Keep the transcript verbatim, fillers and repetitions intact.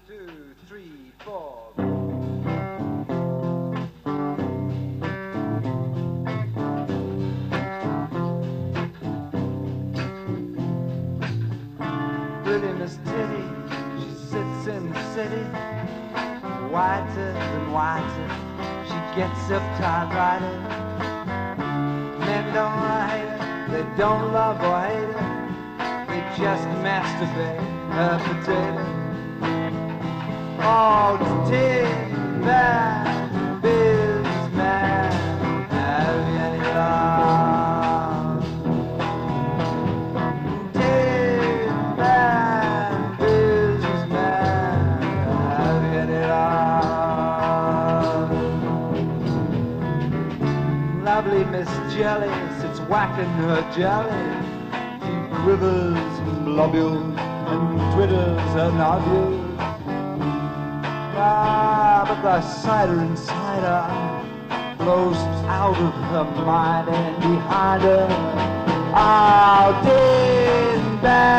two, three, four. Pretty Miss Titty, she sits in the city, whiter than whiter, she gets up typewriter. Men don't hate her, they don't love or hate her, they just masturbate her potato. Oh, tin bag businessman, have you any love? Tin bag businessman, have you any love? Lovely Miss Jelly sits whacking her jelly. She quivers and globules and twitters her nodules. Ah, but the cider inside her flows out of her mind and behind her. Oh, din bag.